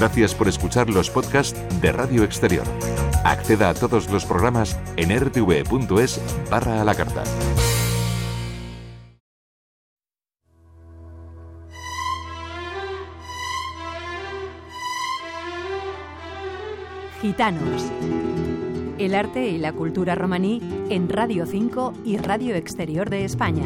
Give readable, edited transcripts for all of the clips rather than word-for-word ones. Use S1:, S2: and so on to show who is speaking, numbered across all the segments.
S1: Gracias por escuchar los podcasts de Radio Exterior. Acceda a todos los programas en rtv.es/a la carta.
S2: Gitanos. El arte y la cultura romaní en Radio 5 y Radio Exterior de España.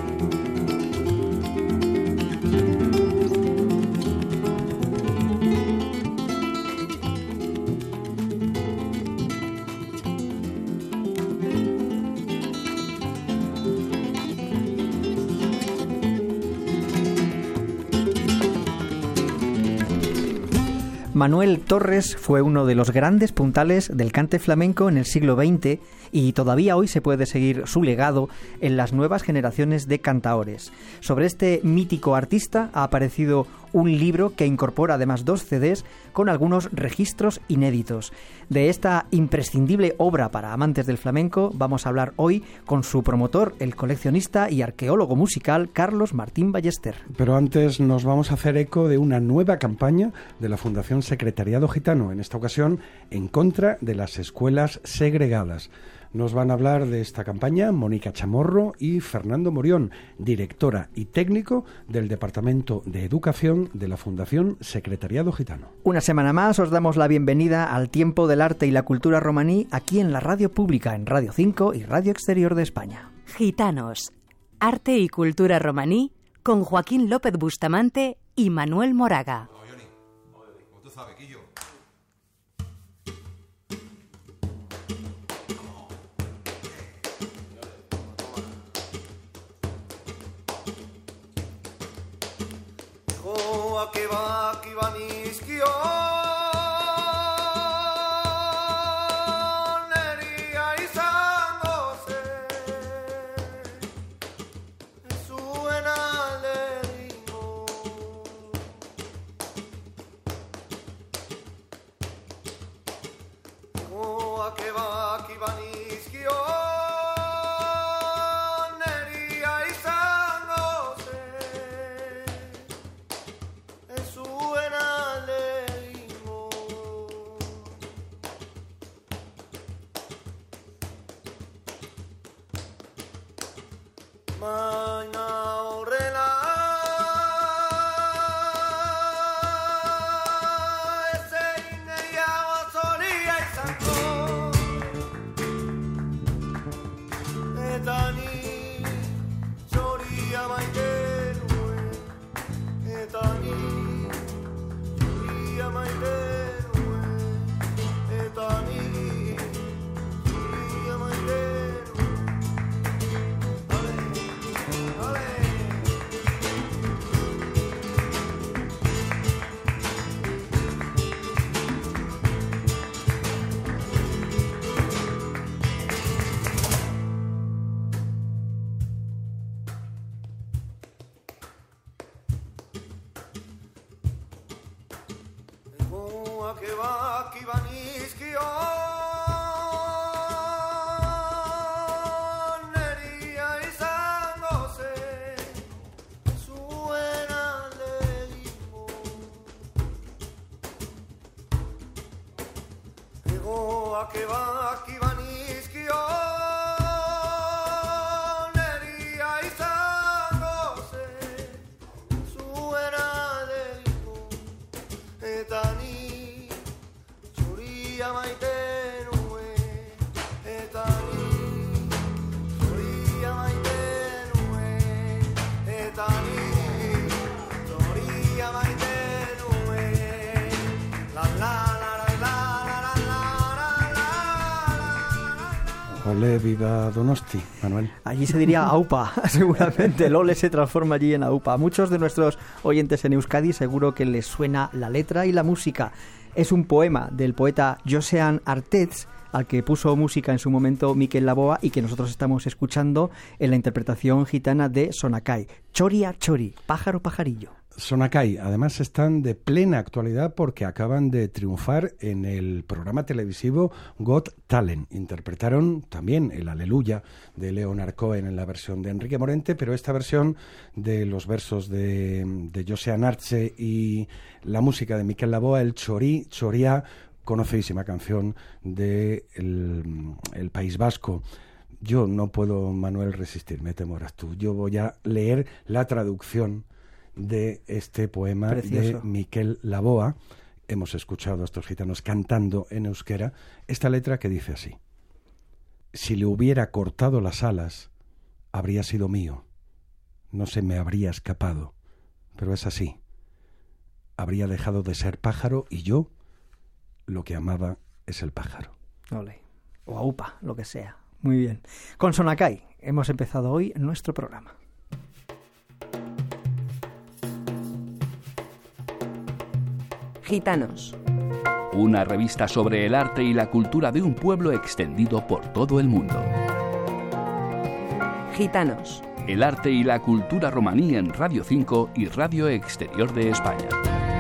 S3: Manuel Torres fue uno de los grandes puntales del cante flamenco en el siglo XX y todavía hoy se puede seguir su legado en las nuevas generaciones de cantaores. Sobre este mítico artista ha aparecido un libro que incorpora además 2 CDs con algunos registros inéditos. De esta imprescindible obra para amantes del flamenco vamos a hablar hoy con su promotor, el coleccionista y arqueólogo musical Carlos Martín Ballester.
S4: Pero antes nos vamos a hacer eco de una nueva campaña de la Fundación Secretariado Gitano, en esta ocasión en contra de las escuelas segregadas. Nos van a hablar de esta campaña Mónica Chamorro y Fernando Morión, directora y técnico del Departamento de Educación de la Fundación Secretariado Gitano.
S3: Una semana más os damos la bienvenida al tiempo del arte y la cultura romaní aquí en la radio pública, en Radio 5 y Radio Exterior de España.
S2: Gitanos. Arte y cultura romaní con Joaquín López Bustamante y Manuel Moraga.
S5: Como tú sabes, Quillo.
S4: Ole, viva Donosti, Manuel.
S3: Allí se diría aupa, seguramente. El ole se transforma allí en aupa. A muchos de nuestros oyentes en Euskadi seguro que les suena la letra y la música. Es un poema del poeta Josean Artetz, al que puso música en su momento Mikel Laboa y que nosotros estamos escuchando en la interpretación gitana de Sonakai. Choria Chori, pájaro pajarillo.
S4: Sonakai, además están de plena actualidad porque acaban de triunfar en el programa televisivo Got Talent. Interpretaron también el Aleluya de Leonard Cohen en la versión de Enrique Morente, pero esta versión de los versos de José Anarche y la música de Miquel Laboa, el Choría, conocidísima canción de el País Vasco. Yo no puedo, Manuel, resistirme, te moras tú. Yo voy a leer la traducción de este poema
S3: Precioso.
S4: de Miquel Laboa. Hemos escuchado a estos gitanos cantando en euskera esta letra que dice así: si le hubiera cortado las alas, habría sido mío, no se me habría escapado, pero es así, habría dejado de ser pájaro y yo lo que amaba es el pájaro.
S3: Ole. O aupa, lo que sea. Muy bien. Con Sonakai hemos empezado hoy nuestro programa.
S6: Gitanos.
S7: Una revista sobre el arte y la cultura de un pueblo extendido por todo el mundo.
S6: Gitanos.
S7: El arte y la cultura romaní en Radio 5 y Radio Exterior de España.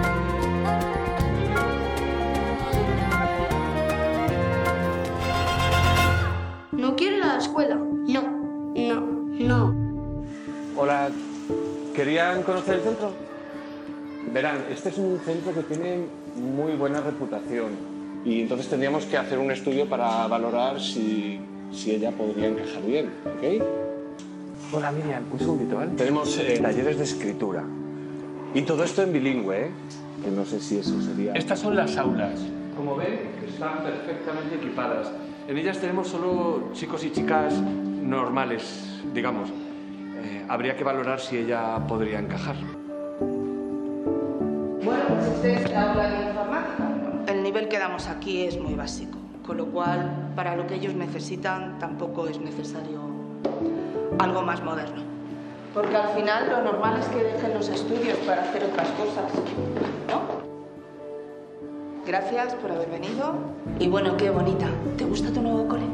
S8: ¿No quiere ir a la escuela? No.
S9: Hola, ¿querían conocer el centro? Verán, este es un centro que tiene muy buena reputación y entonces tendríamos que hacer un estudio para valorar si ella podría encajar bien, ¿ok? Hola Miriam, un segundito, ¿vale? Tenemos talleres de escritura y todo esto en bilingüe, ¿eh? Que no sé si eso sería... Estas son las aulas. Como ven, están perfectamente equipadas. En ellas tenemos solo chicos y chicas normales, digamos. Habría que valorar si ella podría encajar.
S10: Bueno, pues este es la aula de informática. El nivel que damos aquí es muy básico, con lo cual, para lo que ellos necesitan, tampoco es necesario algo más moderno. Porque al final lo normal es que dejen los estudios para hacer otras cosas, ¿no? Gracias por haber venido. Y bueno, qué bonita. ¿Te gusta tu nuevo cole?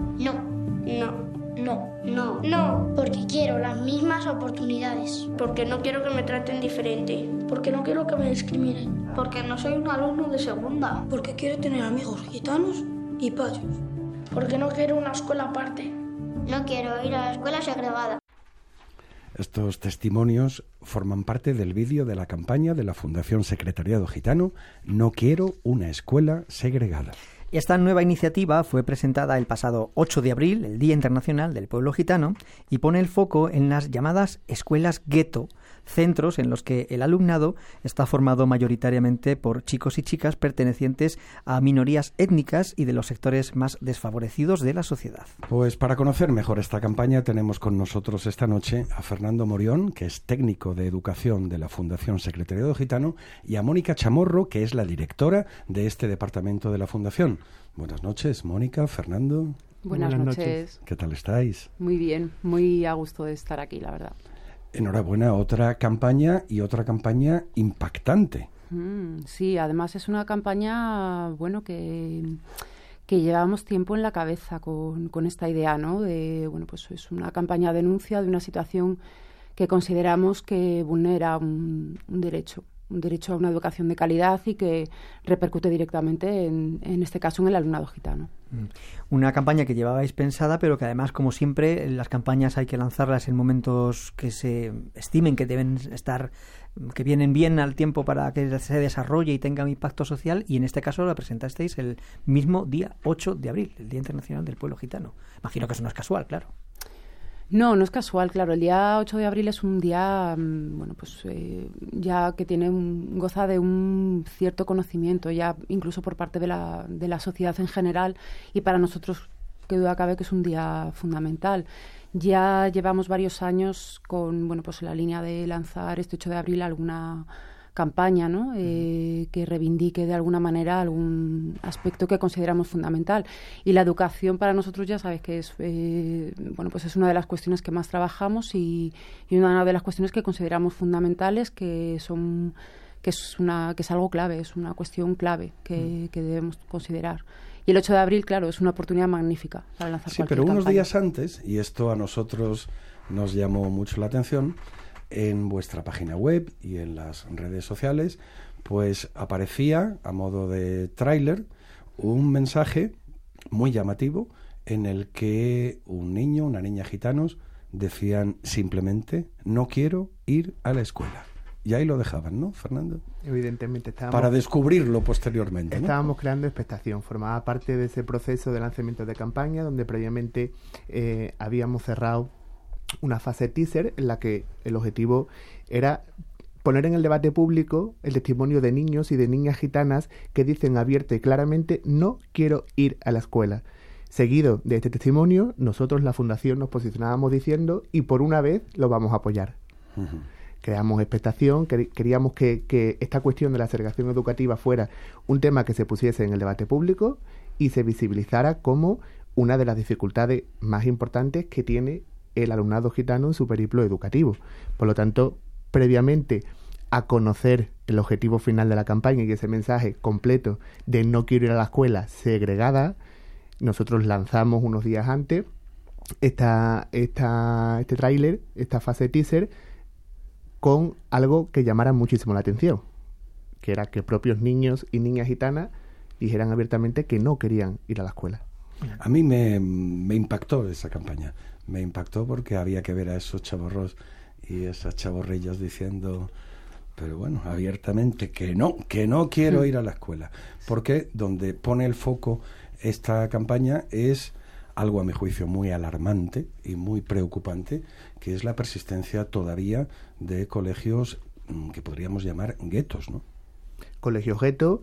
S8: No, porque quiero las mismas oportunidades. Porque no quiero que me traten diferente. Porque no quiero que me discriminen. Porque no soy un alumno de segunda. Porque quiero tener amigos gitanos y payos. Porque no quiero una escuela aparte. No quiero ir a la escuela segregada.
S4: Estos testimonios forman parte del vídeo de la campaña de la Fundación Secretariado Gitano No quiero una escuela segregada.
S3: Esta nueva iniciativa fue presentada el pasado 8 de abril, el Día Internacional del Pueblo Gitano, y pone el foco en las llamadas escuelas gueto, centros en los que el alumnado está formado mayoritariamente por chicos y chicas pertenecientes a minorías étnicas y de los sectores más desfavorecidos de la sociedad.
S4: Pues para conocer mejor esta campaña tenemos con nosotros esta noche a Fernando Morión, que es técnico de educación de la Fundación Secretariado Gitano, y a Mónica Chamorro, que es la directora de este departamento de la Fundación. Buenas noches, Mónica, Fernando.
S11: Buenas noches.
S4: ¿Qué tal estáis?
S11: Muy bien, muy a gusto de estar aquí, la verdad.
S4: Enhorabuena, otra campaña impactante.
S11: Sí, además es una campaña, bueno, que llevamos tiempo en la cabeza con esta idea, ¿no? Pues es una campaña de denuncia de una situación que consideramos que vulnera un derecho a una educación de calidad y que repercute directamente, en este caso, en el alumnado gitano.
S3: Una campaña que llevabais pensada, pero que además, como siempre, las campañas hay que lanzarlas en momentos que se estimen que deben estar, que vienen bien al tiempo para que se desarrolle y tenga un impacto social, y en este caso la presentasteis el mismo día 8 de abril, el Día Internacional del Pueblo Gitano. Imagino que eso no es casual, claro.
S11: No es casual, claro. El día 8 de abril es un día, ya que goza de un cierto conocimiento, ya incluso por parte de la sociedad en general, y para nosotros, que duda cabe, que es un día fundamental. Ya llevamos varios años con, la línea de lanzar este 8 de abril alguna campaña, ¿no? Que reivindique de alguna manera algún aspecto que consideramos fundamental. Y la educación para nosotros, ya sabes que es es una de las cuestiones que más trabajamos y una de las cuestiones que consideramos fundamentales, que es algo clave, es una cuestión clave que debemos considerar. Y el 8 de abril, claro, es una oportunidad magnífica para lanzar cualquier campaña.
S4: Sí, pero unos días antes, y esto a nosotros nos llamó mucho la atención, en vuestra página web y en las redes sociales, pues aparecía a modo de tráiler un mensaje muy llamativo en el que un niño, una niña gitanos decían simplemente: no quiero ir a la escuela. Y ahí lo dejaban, ¿no, Fernando?
S6: Evidentemente estábamos...
S4: Para descubrirlo posteriormente, ¿no?
S6: Estábamos creando expectación. Formaba parte de ese proceso de lanzamiento de campaña donde previamente habíamos cerrado una fase teaser en la que el objetivo era poner en el debate público el testimonio de niños y de niñas gitanas que dicen abierta y claramente: no quiero ir a la escuela. Seguido de este testimonio, nosotros, la Fundación, nos posicionábamos diciendo: y por una vez lo vamos a apoyar. Uh-huh. Creamos expectación, queríamos que esta cuestión de la segregación educativa fuera un tema que se pusiese en el debate público y se visibilizara como una de las dificultades más importantes que tiene el alumnado gitano en su periplo educativo. Por lo tanto, previamente a conocer el objetivo final de la campaña y ese mensaje completo de no quiero ir a la escuela segregada, nosotros lanzamos unos días antes este tráiler, esta fase teaser, con algo que llamara muchísimo la atención, que era que propios niños y niñas gitanas dijeran abiertamente que no querían ir a la escuela.
S4: A mí me impactó esa campaña. Me impactó porque había que ver a esos chavorros y esas chavorrillas diciendo, pero bueno, abiertamente que no quiero ir a la escuela. Porque donde pone el foco esta campaña es algo, a mi juicio, muy alarmante y muy preocupante, que es la persistencia todavía de colegios que podríamos llamar guetos, ¿no?
S6: Colegios gueto,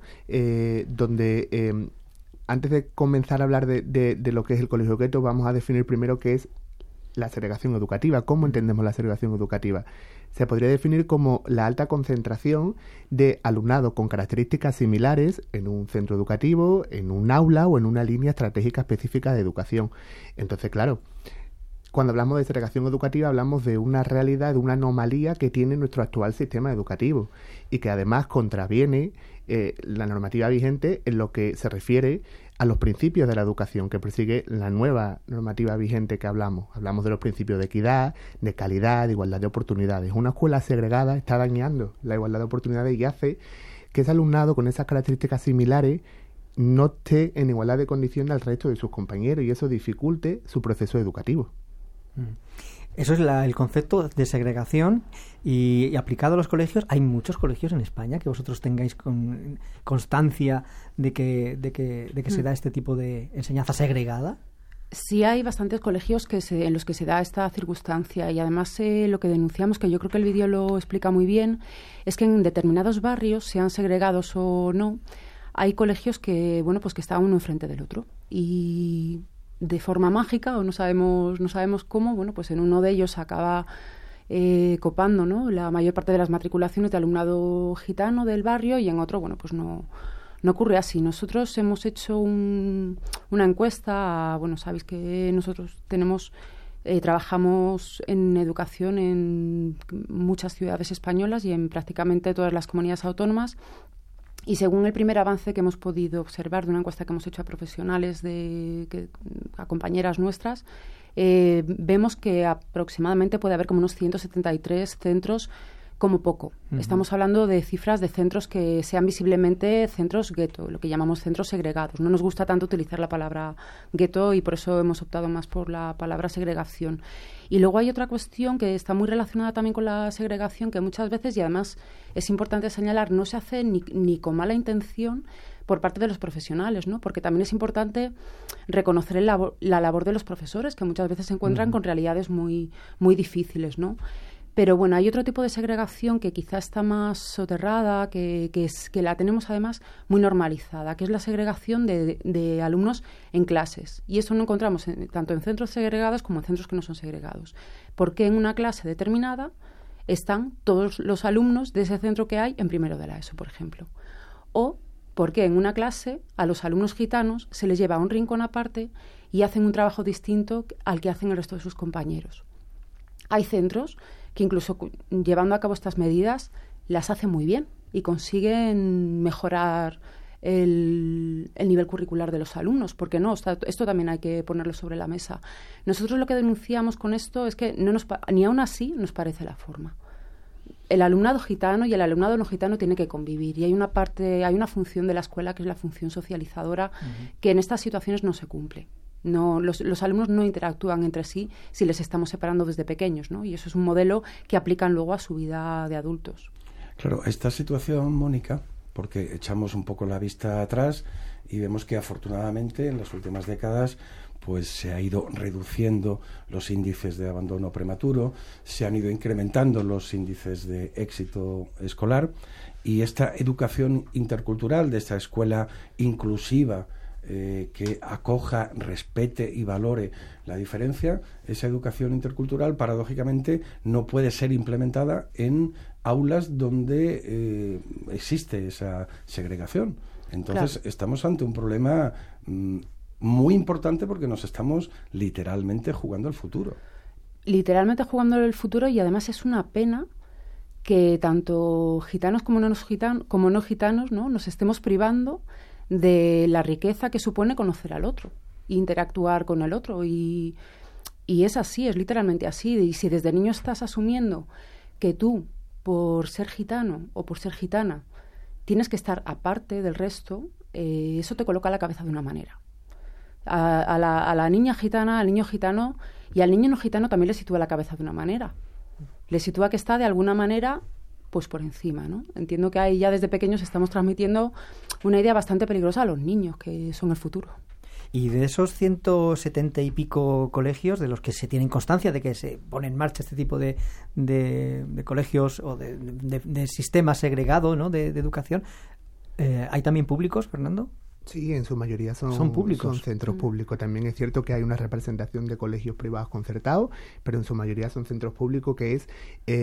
S6: donde antes de comenzar a hablar de lo que es el colegio gueto, vamos a definir primero qué es la segregación educativa. ¿Cómo entendemos la segregación educativa? Se podría definir como la alta concentración de alumnado con características similares en un centro educativo, en un aula o en una línea estratégica específica de educación. Entonces, claro, cuando hablamos de segregación educativa hablamos de una realidad, de una anomalía que tiene nuestro actual sistema educativo y que además contraviene la normativa vigente en lo que se refiere a los principios de la educación que persigue la nueva normativa vigente que hablamos. Hablamos de los principios de equidad, de calidad, de igualdad de oportunidades. Una escuela segregada está dañando la igualdad de oportunidades y hace que ese alumnado con esas características similares no esté en igualdad de condiciones al resto de sus compañeros y eso dificulte su proceso educativo.
S3: Eso es el concepto de segregación y aplicado a los colegios. Hay muchos colegios en España que vosotros tengáis constancia de que se da este tipo de enseñanza segregada.
S11: Sí, hay bastantes colegios en los que se da esta circunstancia y además lo que denunciamos, que yo creo que el vídeo lo explica muy bien, es que en determinados barrios, sean segregados o no, hay colegios que, bueno, pues que están uno enfrente del otro y de forma mágica, o no sabemos cómo, bueno, pues en uno de ellos acaba copando, ¿no?, la mayor parte de las matriculaciones de alumnado gitano del barrio y en otro, bueno, pues no ocurre así. Nosotros hemos hecho una encuesta, bueno, sabéis que nosotros trabajamos en educación en muchas ciudades españolas y en prácticamente todas las comunidades autónomas. Y según el primer avance que hemos podido observar de una encuesta que hemos hecho a profesionales, a compañeras nuestras, vemos que aproximadamente puede haber como unos 173 centros como poco. Uh-huh. Estamos hablando de cifras de centros que sean visiblemente centros gueto, lo que llamamos centros segregados. No nos gusta tanto utilizar la palabra gueto y por eso hemos optado más por la palabra segregación. Y luego hay otra cuestión que está muy relacionada también con la segregación, que muchas veces, y además es importante señalar, no se hace ni con mala intención por parte de los profesionales, ¿no? Porque también es importante reconocer la labor de los profesores, que muchas veces se encuentran con realidades muy, muy difíciles, ¿no? Pero bueno, hay otro tipo de segregación que quizá está más soterrada, que la tenemos además muy normalizada, que es la segregación de alumnos en clases. Y eso lo encontramos tanto en centros segregados como en centros que no son segregados. Porque en una clase determinada están todos los alumnos de ese centro que hay en primero de la ESO, por ejemplo. O porque en una clase a los alumnos gitanos se les lleva a un rincón aparte y hacen un trabajo distinto al que hacen el resto de sus compañeros. Hay centros que incluso llevando a cabo estas medidas las hacen muy bien y consiguen mejorar el nivel curricular de los alumnos. ¿Por qué no? Esto también hay que ponerlo sobre la mesa. Nosotros lo que denunciamos con esto es que ni aún así nos parece la forma. el alumnado gitano y el alumnado no gitano tiene que convivir, y hay una función de la escuela que es la función socializadora, que en estas situaciones no se cumple. No, los alumnos no interactúan entre sí si les estamos separando desde pequeños, ¿no? Y eso es un modelo que aplican luego a su vida de adultos.
S4: Claro, esta situación, Mónica, porque echamos un poco la vista atrás y vemos que afortunadamente en las últimas décadas pues se ha ido reduciendo los índices de abandono prematuro, se han ido incrementando los índices de éxito escolar, y esta educación intercultural de esta escuela inclusiva que acoja, respete y valore la diferencia, esa educación intercultural paradójicamente no puede ser implementada en aulas donde existe esa segregación. Entonces estamos ante un problema muy importante, porque nos estamos literalmente jugando el futuro.
S11: Literalmente jugando el futuro, y además es una pena que tanto gitanos como no gitanos, ¿no?, nos estemos privando de la riqueza que supone conocer al otro, interactuar con el otro, y es así, es literalmente así. Y si desde niño estás asumiendo que tú, por ser gitano o por ser gitana, tienes que estar aparte del resto, eso te coloca la cabeza de una manera. A la niña gitana, al niño gitano y al niño no gitano también le sitúa la cabeza de una manera. Le sitúa que está de alguna manera pues por encima, ¿no? Entiendo que ahí ya desde pequeños estamos transmitiendo una idea bastante peligrosa a los niños, que son el futuro.
S3: Y de esos 170 y pico colegios de los que se tienen constancia de que se pone en marcha este tipo de colegios o de sistemas segregados, ¿no?, de educación, ¿hay también públicos, Fernando?
S6: Sí, en su mayoría son públicos. Son centros públicos. También es cierto que hay una representación de colegios privados concertados, pero en su mayoría son centros públicos, que es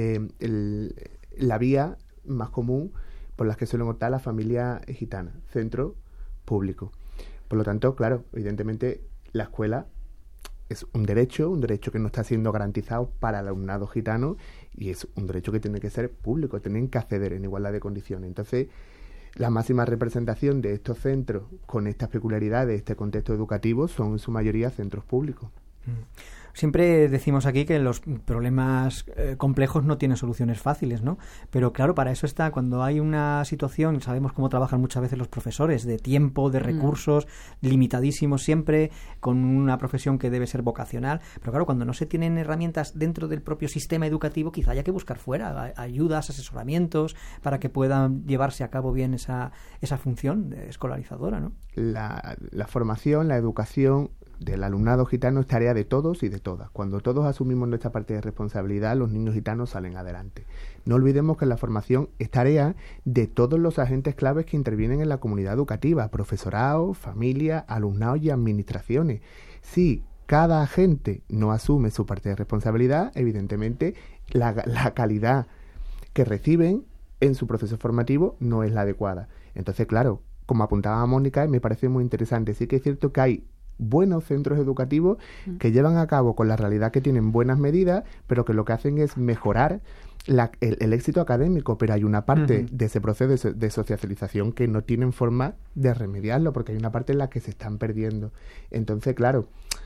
S6: la vía más común por la que suelen optar las familias gitanas, centro público. Por lo tanto, claro, evidentemente la escuela es un derecho que no está siendo garantizado para el alumnado gitano, y es un derecho que tiene que ser público, tienen que acceder en igualdad de condiciones. Entonces, la máxima representación de estos centros con estas peculiaridades, este contexto educativo, son en su mayoría centros públicos.
S3: Siempre decimos aquí que los problemas complejos no tienen soluciones fáciles, ¿no? Pero claro, para eso está, cuando hay una situación, sabemos cómo trabajan muchas veces los profesores, de tiempo, de recursos, limitadísimos siempre, con una profesión que debe ser vocacional. Pero claro, cuando no se tienen herramientas dentro del propio sistema educativo, quizá haya que buscar fuera ayudas, asesoramientos, para que puedan llevarse a cabo bien esa función escolarizadora, ¿no?
S6: La formación, la educación del alumnado gitano es tarea de todos y de todas. Cuando todos asumimos nuestra parte de responsabilidad, los niños gitanos salen adelante. No olvidemos que la formación es tarea de todos los agentes claves que intervienen en la comunidad educativa: profesorado, familia, alumnado y administraciones. Si cada agente no asume su parte de responsabilidad, evidentemente la calidad que reciben en su proceso formativo no es la adecuada. Entonces, claro, como apuntaba Mónica, me parece muy interesante. Sí que es cierto que hay buenos centros educativos que llevan a cabo con la realidad que tienen buenas medidas, pero que lo que hacen es mejorar el éxito académico, pero hay una parte de ese proceso de socialización que no tienen forma de remediarlo, porque hay una parte en la que se están perdiendo. Entonces, claro,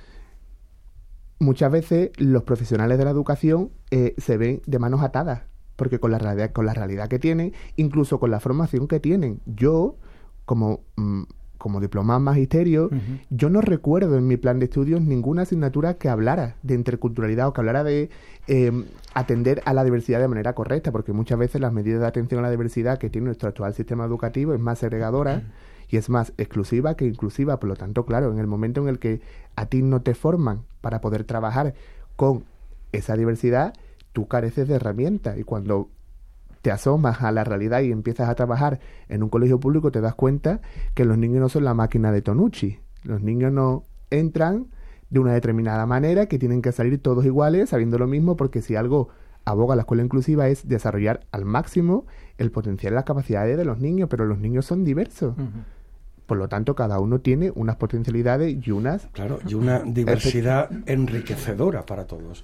S6: muchas veces los profesionales de la educación se ven de manos atadas, porque con la realidad que tienen, incluso con la formación que tienen. Yo, como diplomado en magisterio, yo no recuerdo en mi plan de estudios ninguna asignatura que hablara de interculturalidad o que hablara de atender a la diversidad de manera correcta, porque muchas veces las medidas de atención a la diversidad que tiene nuestro actual sistema educativo es más segregadora y es más exclusiva que inclusiva. Por lo tanto, claro, en el momento en el que a ti no te forman para poder trabajar con esa diversidad, tú careces de herramientas, y cuando te asomas a la realidad y empiezas a trabajar en un colegio público, te das cuenta que los niños no son la máquina de Tonucci. Los niños no entran de una determinada manera, que tienen que salir todos iguales, sabiendo lo mismo, porque si algo aboga la escuela inclusiva es desarrollar al máximo el potencial y las capacidades de los niños, pero los niños son diversos. Por lo tanto, cada uno tiene unas potencialidades y unas...
S4: Claro, y una diversidad enriquecedora para todos.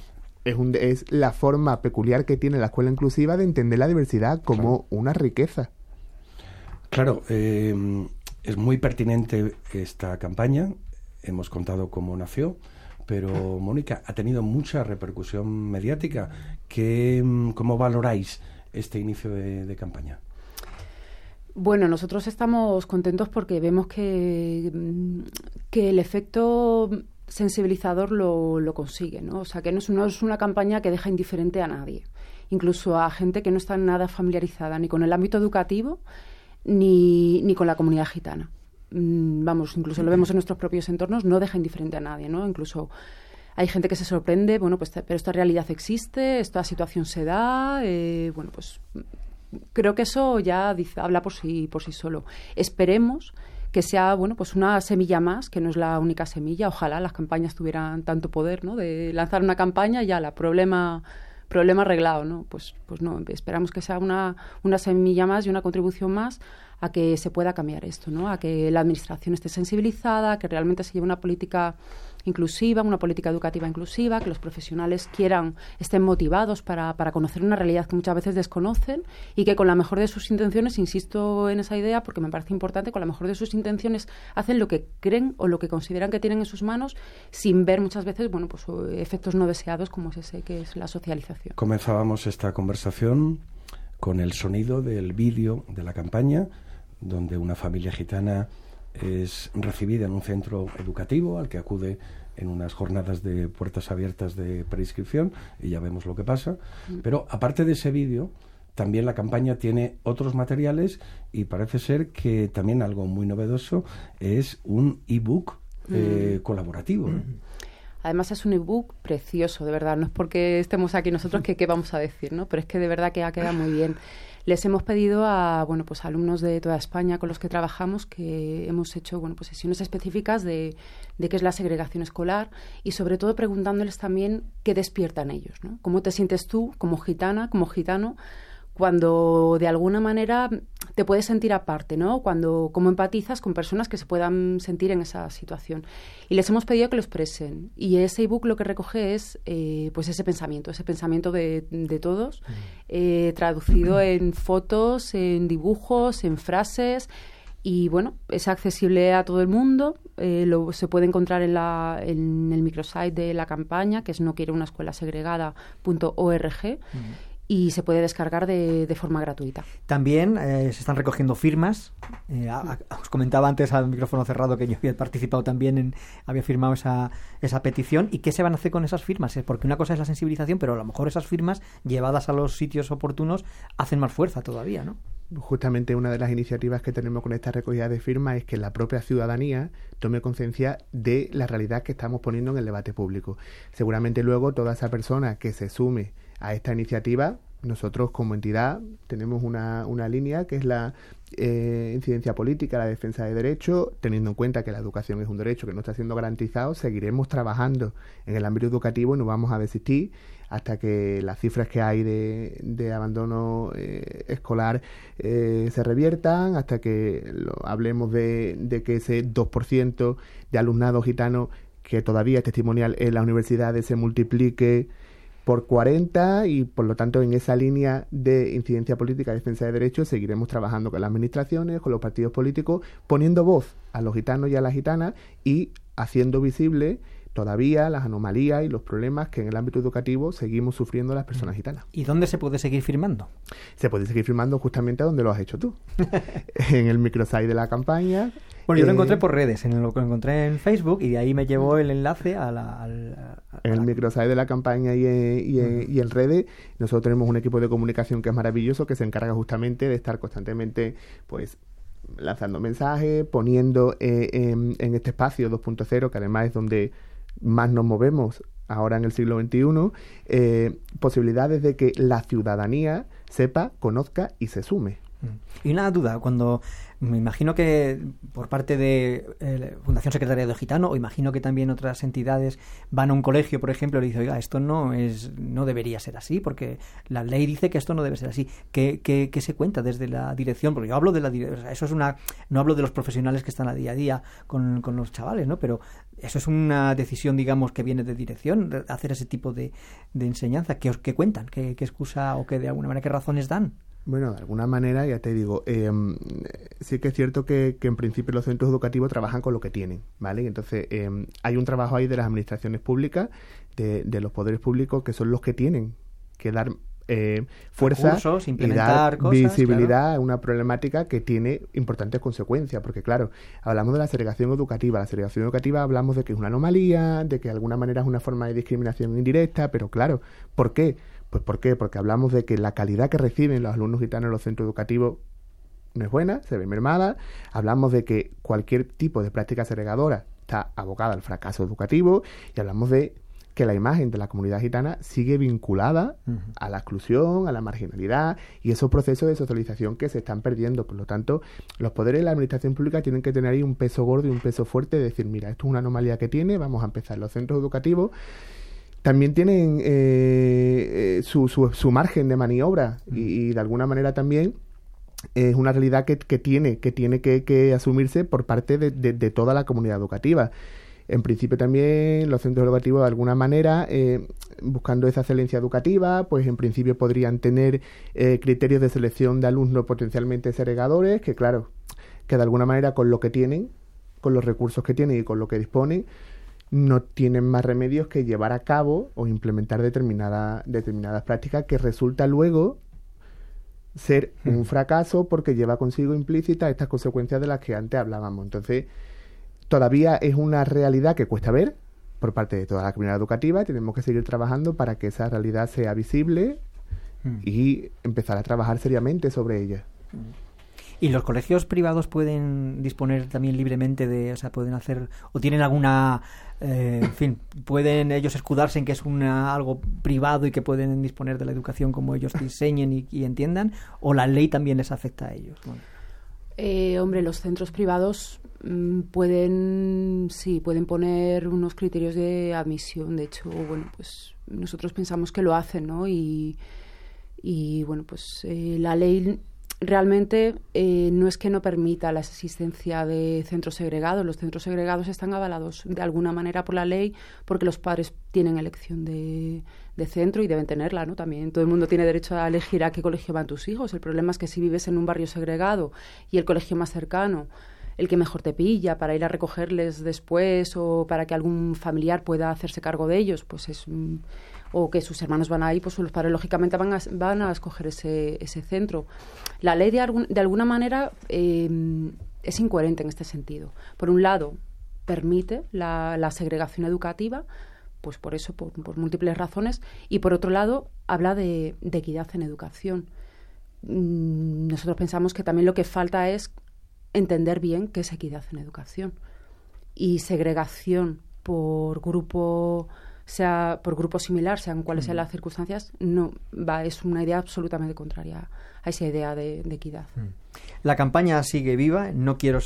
S6: Es la forma peculiar que tiene la escuela inclusiva de entender la diversidad como una riqueza.
S4: Claro, es muy pertinente esta campaña. Hemos contado cómo nació, pero Mónica, ha tenido mucha repercusión mediática. ¿Cómo valoráis este inicio de campaña?
S11: Bueno, nosotros estamos contentos porque vemos que el efecto sensibilizador lo consigue, ¿no? O sea, que no es una campaña que deja indiferente a nadie, incluso a gente que no está nada familiarizada ni con el ámbito educativo ni con la comunidad gitana. Vamos, incluso lo vemos en nuestros propios entornos, no deja indiferente a nadie, ¿no? Incluso hay gente que se sorprende, bueno, pues pero esta realidad existe, esta situación se da, bueno, pues creo que eso ya habla por sí solo. Esperemos que sea, bueno, pues una semilla más, que no es la única semilla. Ojalá las campañas tuvieran tanto poder, ¿no? De lanzar una campaña, ya la problema arreglado, ¿no? Pues no, esperamos que sea una semilla más y una contribución más a que se pueda cambiar esto, ¿no? A que la administración esté sensibilizada, que realmente se lleve una política inclusiva, una política educativa inclusiva, que los profesionales estén motivados para conocer una realidad que muchas veces desconocen y que con la mejor de sus intenciones, insisto en esa idea porque me parece importante, con la mejor de sus intenciones hacen lo que creen o lo que consideran que tienen en sus manos sin ver muchas veces, bueno, pues efectos no deseados como es ese que es la socialización.
S4: Comenzábamos esta conversación con el sonido del vídeo de la campaña, donde una familia gitana es recibida en un centro educativo al que acude en unas jornadas de puertas abiertas de preinscripción y ya vemos lo que pasa. Pero aparte de ese vídeo, también la campaña tiene otros materiales y parece ser que también algo muy novedoso es un ebook colaborativo, ¿no?
S11: Además es un ebook precioso, de verdad. No es porque estemos aquí nosotros que qué vamos a decir, ¿no? Pero es que de verdad que ha quedado muy bien. Les hemos pedido a, bueno, pues alumnos de toda España con los que trabajamos que hemos hecho, bueno, pues sesiones específicas de qué es la segregación escolar y sobre todo preguntándoles también qué despiertan ellos, ¿no? ¿Cómo te sientes tú como gitana, como gitano, cuando de alguna manera te puedes sentir aparte, ¿no? Cómo empatizas con personas que se puedan sentir en esa situación. Y les hemos pedido que lo expresen. Y ese ebook lo que recoge es pues ese pensamiento de todos, traducido en fotos, en dibujos, en frases. Y bueno, es accesible a todo el mundo. Se puede encontrar en el microsite de la campaña, que es noquierounascuelasegregada.org. Y se puede descargar de forma gratuita.
S3: También se están recogiendo firmas. Os comentaba antes al micrófono cerrado que yo había participado también, había firmado esa petición. ¿Y qué se van a hacer con esas firmas? Porque una cosa es la sensibilización, pero a lo mejor esas firmas llevadas a los sitios oportunos hacen más fuerza todavía, ¿no?
S6: Justamente una de las iniciativas que tenemos con esta recogida de firmas es que la propia ciudadanía tome conciencia de la realidad que estamos poniendo en el debate público. Seguramente luego toda esa persona que se sume a esta iniciativa, nosotros como entidad tenemos una línea que es la incidencia política, la defensa de derechos, teniendo en cuenta que la educación es un derecho que no está siendo garantizado, seguiremos trabajando en el ámbito educativo y no vamos a desistir hasta que las cifras que hay de abandono escolar se reviertan, hasta que hablemos de que ese 2% de alumnado gitano que todavía es testimonial en las universidades se multiplique por 40 y por lo tanto en esa línea de incidencia política y defensa de derechos seguiremos trabajando con las administraciones, con los partidos políticos, poniendo voz a los gitanos y a las gitanas y haciendo visible todavía las anomalías y los problemas que en el ámbito educativo seguimos sufriendo las personas gitanas.
S3: ¿Y dónde se puede seguir firmando?
S6: Se puede seguir firmando justamente donde lo has hecho tú, en el microsite de la campaña.
S3: Bueno, yo lo encontré por redes, lo encontré en Facebook y de ahí me llevó el enlace
S6: en el microsite de la campaña y en redes. Nosotros tenemos un equipo de comunicación que es maravilloso, que se encarga justamente de estar constantemente pues lanzando mensajes, poniendo en este espacio 2.0, que además es donde más nos movemos ahora en el siglo XXI, posibilidades de que la ciudadanía sepa, conozca y se sume.
S3: Y una duda, cuando me imagino que por parte de Fundación Secretariado Gitano, o imagino que también otras entidades van a un colegio, por ejemplo, y le dicen, oiga, esto no debería ser así, porque la ley dice que esto no debe ser así. ¿Qué se cuenta desde la dirección? Porque yo hablo de la dirección, eso es no hablo de los profesionales que están a día a día con los chavales, ¿no? Pero eso es una decisión, digamos, que viene de dirección, de hacer ese tipo de enseñanza. ¿Qué cuentan? ¿Qué excusa o de alguna manera qué razones dan?
S6: Bueno, de alguna manera, ya te digo, sí que es cierto que en principio los centros educativos trabajan con lo que tienen, ¿vale? Entonces, hay un trabajo ahí de las administraciones públicas, de los poderes públicos, que son los que tienen que dar fuerza
S3: recursos,
S6: y
S3: implementar
S6: dar
S3: cosas,
S6: visibilidad
S3: claro,
S6: a una problemática que tiene importantes consecuencias, porque claro, hablamos de la segregación educativa. La segregación educativa hablamos de que es una anomalía, de que de alguna manera es una forma de discriminación indirecta, pero claro, ¿por qué? Pues ¿por qué? Porque hablamos de que la calidad que reciben los alumnos gitanos en los centros educativos no es buena, se ve mermada. Hablamos de que cualquier tipo de práctica segregadora está abocada al fracaso educativo, y hablamos de que la imagen de la comunidad gitana sigue vinculada a la exclusión, a la marginalidad y esos procesos de socialización que se están perdiendo. Por lo tanto, los poderes de la administración pública tienen que tener ahí un peso gordo y un peso fuerte de decir, mira, esto es una anomalía que tiene, vamos a empezar. Los centros educativos también tienen su margen de maniobra y de alguna manera también es una realidad que tiene que asumirse por parte de toda la comunidad educativa. En principio también los centros educativos de alguna manera, buscando esa excelencia educativa, pues en principio podrían tener criterios de selección de alumnos potencialmente segregadores, que claro, que de alguna manera con lo que tienen, con los recursos que tienen y con lo que disponen, no tienen más remedios que llevar a cabo o implementar determinadas prácticas que resulta luego ser un fracaso porque lleva consigo implícitas estas consecuencias de las que antes hablábamos. Entonces, todavía es una realidad que cuesta ver por parte de toda la comunidad educativa. Tenemos que seguir trabajando para que esa realidad sea visible y empezar a trabajar seriamente sobre ella.
S3: ¿Y los colegios privados pueden disponer también libremente de, o sea, pueden hacer, o tienen alguna, en fin, pueden ellos escudarse en que es algo privado y que pueden disponer de la educación como ellos diseñen y entiendan, o la ley también les afecta a ellos? Bueno.
S11: Hombre, los centros privados pueden poner unos criterios de admisión. De hecho, bueno, pues nosotros pensamos que lo hacen, ¿no? Y bueno, pues la ley realmente no es que no permita la existencia de centros segregados. Los centros segregados están avalados de alguna manera por la ley porque los padres tienen elección de centro y deben tenerla, ¿no? También todo el mundo tiene derecho a elegir a qué colegio van tus hijos. El problema es que si vives en un barrio segregado y el colegio más cercano, el que mejor te pilla para ir a recogerles después o para que algún familiar pueda hacerse cargo de ellos, pues o que sus hermanos van ahí, pues los padres lógicamente van a escoger ese centro. La ley de alguna manera es incoherente en este sentido. Por un lado, permite la segregación educativa, pues por eso, por múltiples razones, y por otro lado, habla de equidad en educación. Nosotros pensamos que también lo que falta es entender bien qué es equidad en educación. Y segregación por grupo similar, sean cuáles sean las circunstancias, es una idea absolutamente contraria a esa idea de equidad.
S3: La campaña sigue viva. No quiero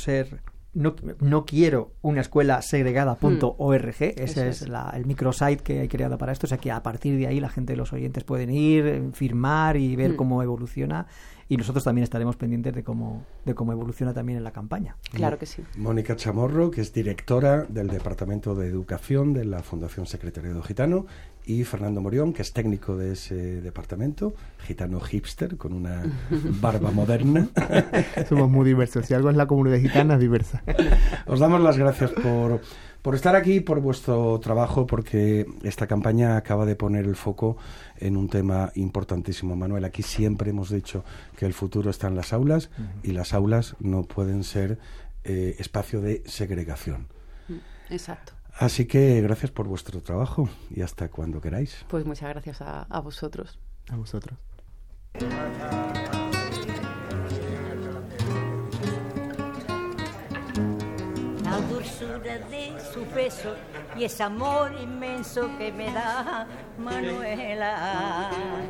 S3: una escuela segregada.org. Ese es el microsite que he creado para esto. O sea que a partir de ahí la gente, los oyentes pueden ir, firmar y ver cómo evoluciona. Y nosotros también estaremos pendientes de cómo evoluciona también en la campaña.
S11: Claro que sí.
S4: Mónica Chamorro, que es directora del Departamento de Educación de la Fundación Secretariado Gitano, y Fernando Morión, que es técnico de ese departamento, gitano hipster, con una barba moderna.
S6: Somos muy diversos. Si algo es la comunidad gitana, es diversa.
S4: Os damos las gracias por estar aquí, por vuestro trabajo, porque esta campaña acaba de poner el foco en un tema importantísimo. Manuel, aquí siempre hemos dicho que el futuro está en las aulas y las aulas no pueden ser espacio de segregación.
S11: Exacto.
S4: Así que gracias por vuestro trabajo y hasta cuando queráis.
S11: Pues muchas gracias a vosotros.
S6: A vosotros.
S12: La dulzura de su beso y ese amor inmenso que me da Manuela.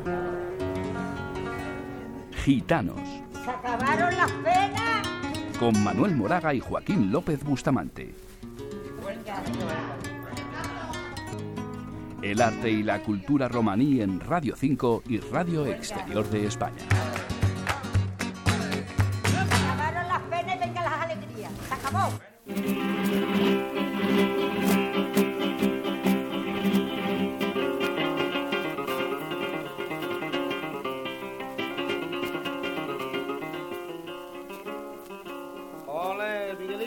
S7: Gitanos.
S12: Se acabaron las penas.
S7: Con Manuel Moraga y Joaquín López Bustamante. El arte y la cultura romaní en Radio 5 y Radio Exterior de España.
S12: Se acabaron las penas y vengan las alegrías. Se acabó.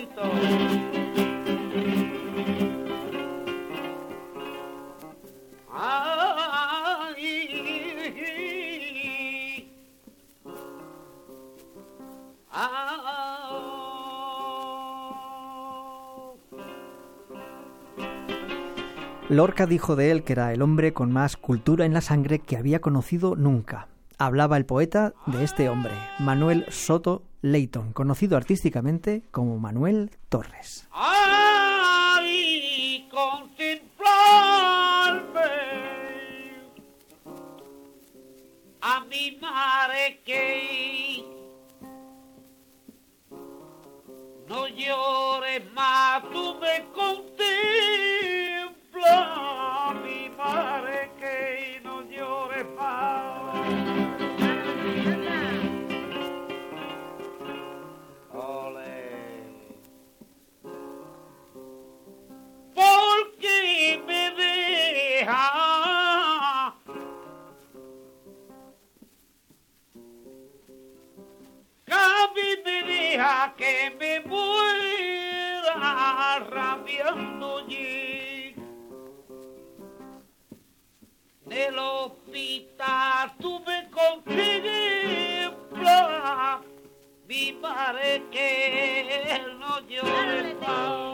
S3: Lorca dijo de él que era el hombre con más cultura en la sangre que había conocido nunca. Hablaba el poeta de este hombre, Manuel Soto Leyton, conocido artísticamente como Manuel Torres.
S13: Ay, contemplarme a mi madre que no llores más, tú me contemplas, mi madre que no llores más. Porque me deja Gaby me deja que me muera rabiando allí del hospital. Tú me contemplas, mi madre que no llore más.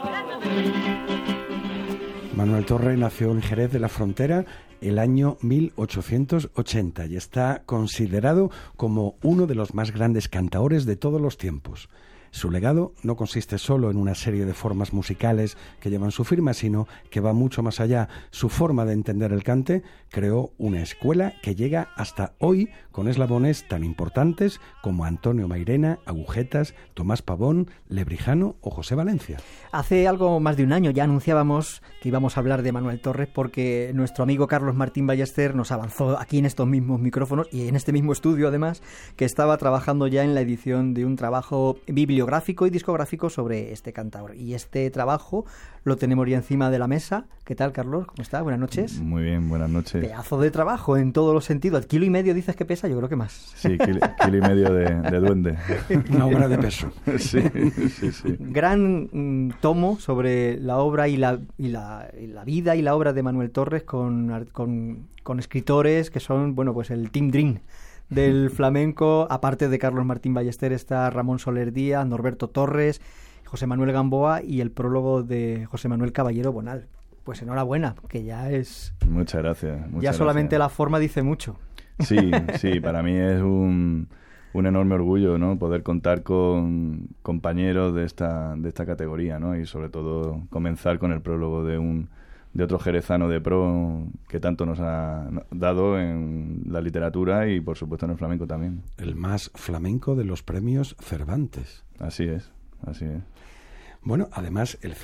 S4: Manuel Torres nació en Jerez de la Frontera el año 1880 y está considerado como uno de los más grandes cantaores de todos los tiempos. Su legado no consiste solo en una serie de formas musicales que llevan su firma, sino que va mucho más allá. Su forma de entender el cante creó una escuela que llega hasta hoy con eslabones tan importantes como Antonio Mairena, Agujetas, Tomás Pavón, Lebrijano o José Valencia.
S3: Hace algo más de un año ya anunciábamos que íbamos a hablar de Manuel Torres porque nuestro amigo Carlos Martín Ballester nos avanzó aquí en estos mismos micrófonos y en este mismo estudio además que estaba trabajando ya en la edición de un trabajo bibliográfico y discográfico sobre este cantador. Y este trabajo lo tenemos ya encima de la mesa. ¿Qué tal, Carlos? ¿Cómo está? Buenas noches.
S14: Muy bien, buenas noches.
S3: Pedazo de trabajo en todos los sentidos. ¿1,5 kilos dices que pesa? Yo creo que más.
S14: Sí, kilo y medio de duende.
S4: Una obra de peso.
S14: Sí, sí, sí.
S3: Gran tomo sobre la obra y la vida y la obra de Manuel Torres con escritores que son, bueno, pues el Team Dream del flamenco. Aparte de Carlos Martín Ballester está Ramón Soler Díaz, Norberto Torres, José Manuel Gamboa y el prólogo de José Manuel Caballero Bonal. Pues enhorabuena, que ya es...
S14: Muchas gracias.
S3: Ya solamente la forma dice mucho.
S14: Sí, sí, para mí es un enorme orgullo, ¿no? Poder contar con compañeros de esta categoría, ¿no? Y sobre todo comenzar con el prólogo de otro jerezano de pro que tanto nos ha dado en la literatura y por supuesto en el flamenco también.
S4: El más flamenco de los premios Cervantes.
S14: Así es, así es.
S4: Bueno, además el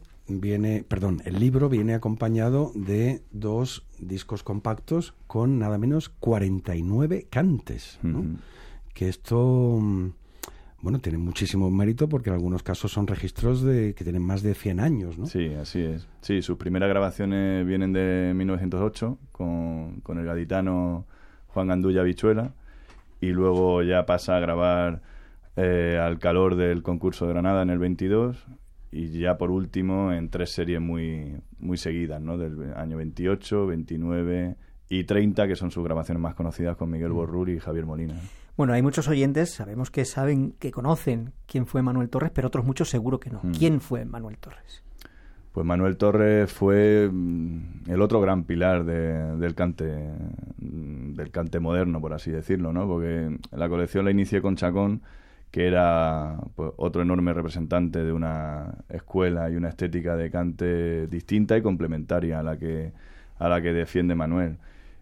S4: libro viene acompañado de 2 discos compactos con nada menos 49 cantes, ¿no? Uh-huh. Que esto... Bueno, tiene muchísimo mérito porque en algunos casos son registros que tienen más de 100 años, ¿no?
S14: Sí, así es. Sí, sus primeras grabaciones vienen de 1908 con el gaditano Juan Gandulla Bichuela y luego ya pasa a grabar al calor del concurso de Granada en el 22 y ya por último en 3 series muy, muy seguidas, ¿no? Del año 28, 29 y 30, que son sus grabaciones más conocidas con Miguel Borruri y Javier Molina.
S3: Bueno, hay muchos oyentes, sabemos que saben, que conocen quién fue Manuel Torres, pero otros muchos seguro que no. ¿Quién fue Manuel Torres?
S14: Pues Manuel Torres fue el otro gran pilar del cante moderno, por así decirlo, ¿no? Porque la colección la inicié con Chacón, que era pues, otro enorme representante de una escuela y una estética de cante distinta y complementaria a la que defiende Manuel.